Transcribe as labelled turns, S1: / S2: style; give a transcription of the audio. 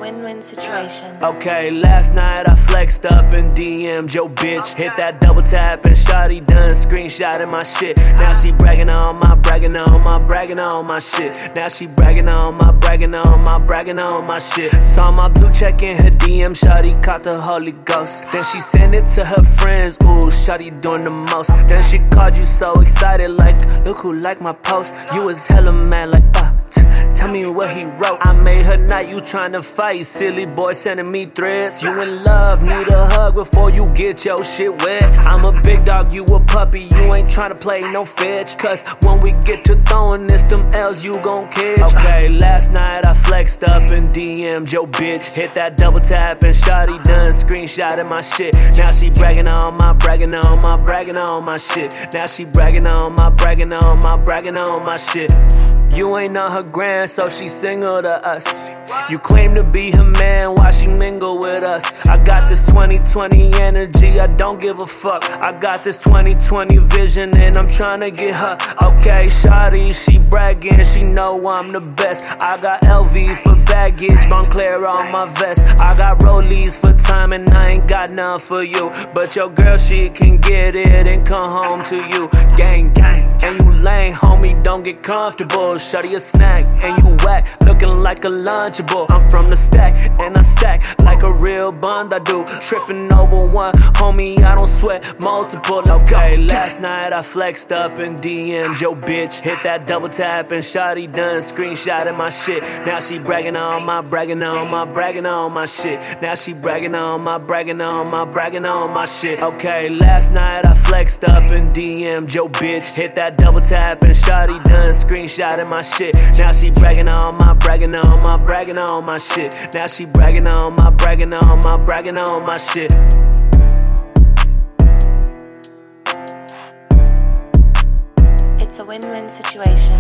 S1: win-win situation.
S2: Okay, last night I flexed up and DM'd your bitch. Hit that double tap and shawty done screenshotted my shit. Now she bragging on my shit. Now she bragging on my shit. Saw my blue check in her DM, shawty caught the Holy Ghost. Then she sent it to her friends, ooh, shawty doing the most. Then she called you so excited like, look who liked my post. You was hella mad like, tell me what he wrote. I made her night, you tryna fight. Silly boy sending me threads. You in love, need a hug before you get your shit wet. I'm a big dog, you a puppy. You ain't tryna play no fetch. Cause when we get to throwing this, them L's you gon' catch. Okay, last night I flexed up and DM'd your bitch. Hit that double tap and shawty done screenshotted my shit. Now she bragging on my shit. Now she bragging on my shit. You ain't on her grand, so she single to us. You claim to be her man, why she mingle with us? I got this 2020 energy, I don't give a fuck. I got this 2020 vision and I'm tryna get her. Okay, shawty, she bragging, she know I'm the best. I got LV for baggage, Moncler on my vest. I got Rollies for time and I ain't got none for you. But your girl, she can get it and come home to you. Gang, gang, and you lame, homie, don't get comfortable. Shawty a snack, and you whack, looking like a Lunchable. I'm from the stack, and I stack like a real bund I do. Tripping over one, homie, I don't sweat multiple. Okay, last night I flexed up and DM'd your bitch. Hit that double tap and shawty done screenshotted my shit. Now she bragging on my shit. Now she bragging on my shit. Okay, last night I flexed up and DM'd your bitch. Hit that double tap and shawty done screenshotted my shit. Now she bragging on my shit. Now she bragging on my shit.
S1: It's a win-win situation.